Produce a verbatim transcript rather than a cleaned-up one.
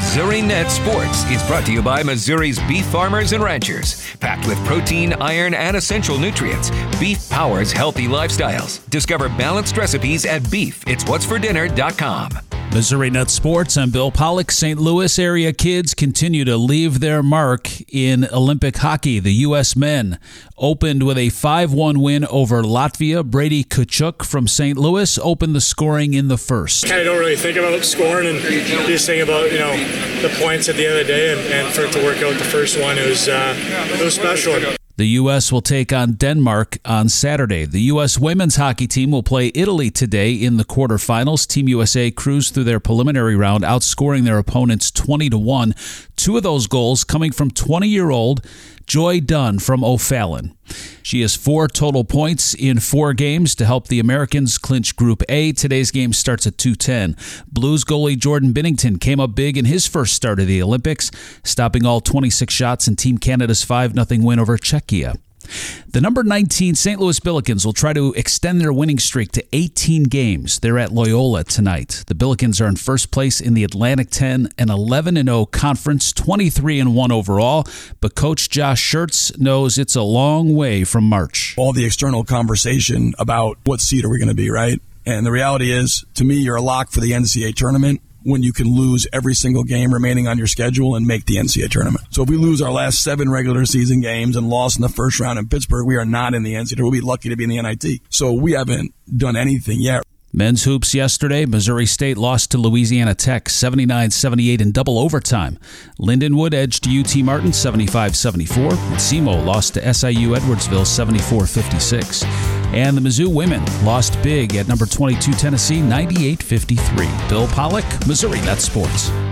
Missouri Net Sports is brought to you by Missouri's beef farmers and ranchers. Packed with protein, iron, and essential nutrients, beef powers healthy lifestyles. Discover balanced recipes at beef its what's for dinner dot com. Missouri Net Sports, I'm Bill Pollock. Saint Louis area kids continue to leave their mark in Olympic hockey. The U S men opened with a five one win over Latvia. Brady Tkachuk from Saint Louis opened the scoring in the first. I don't really think about scoring and just think about, you know, the points at the end of the day, and, and for it to work out the first one, it was, uh, it was special. The U S will take on Denmark on Saturday. The U S women's hockey team will play Italy today in the quarterfinals. Team U S A cruised through their preliminary round, outscoring their opponents twenty to one. Two of those goals coming from twenty-year-old Joy Dunn from O'Fallon. She has four total points in four games to help the Americans clinch Group A. Today's game starts at two ten. Blues goalie Jordan Binnington came up big in his first start of the Olympics, stopping all twenty-six shots in Team Canada's five nothing win over Czechia. The number nineteen Saint Louis Billikens will try to extend their winning streak to eighteen games. They're at Loyola tonight. The Billikens are in first place in the Atlantic ten, an eleven and oh conference, twenty-three and one overall. But Coach Josh Schertz knows it's a long way from March. All the external conversation about what seed are we going to be, right? And the reality is, to me, you're a lock for the N C double A tournament when you can lose every single game remaining on your schedule and make the N C double A tournament. So if we lose our last seven regular season games and lost in the first round in Pittsburgh, we are not in the N C double A. We'll be lucky to be in the N I T. So we haven't done anything yet. Men's hoops yesterday, Missouri State lost to Louisiana Tech seventy-nine seventy-eight in double overtime. Lindenwood edged U T Martin seventy-five seventy-four. And SEMO lost to S I U Edwardsville seventy-four fifty-six. And the Mizzou women lost big at number twenty-two Tennessee ninety-eight fifty-three. Bill Pollock, Missouri Net Sports.